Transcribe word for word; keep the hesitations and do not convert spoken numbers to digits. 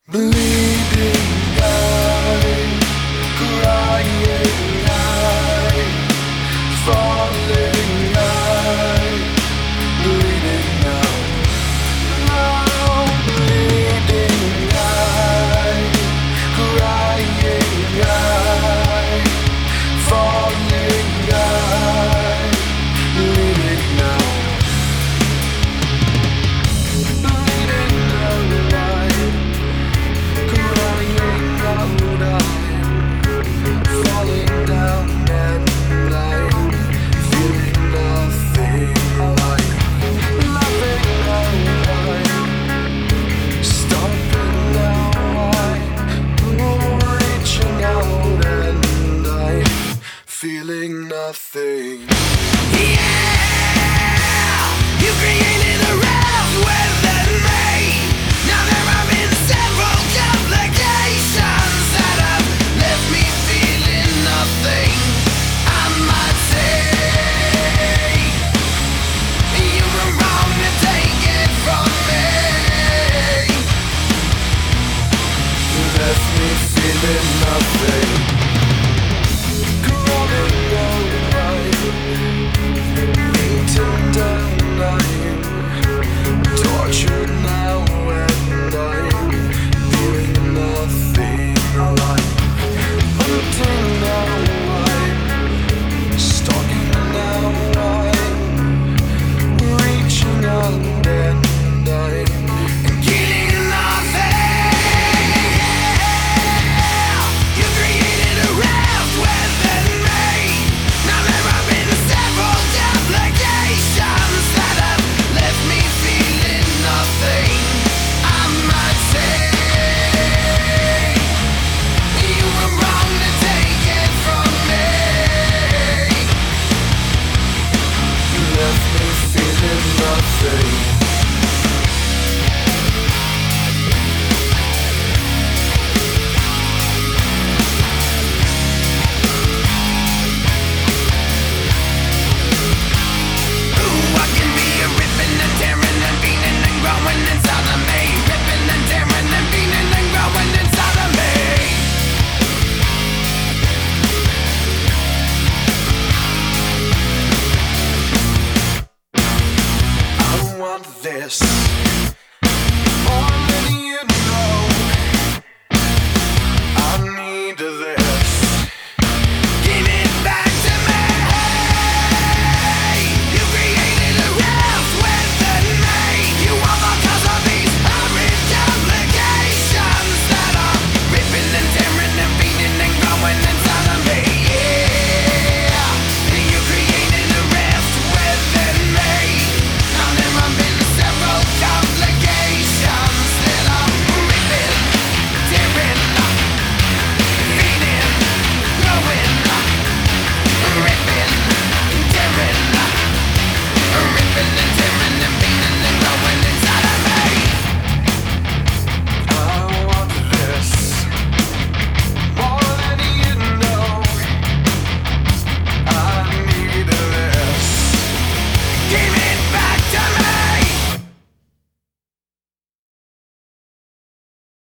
Bleeding eye, crying eye, falling eye, bleeding now. Now bleeding eye, crying eye, falling eye, bleeding now. Feeling nothing. Yeah, you created a raft within me. Now there have been several complications that have left me feeling nothing. I might say you were wrong to take it from me. You left me feeling nothing.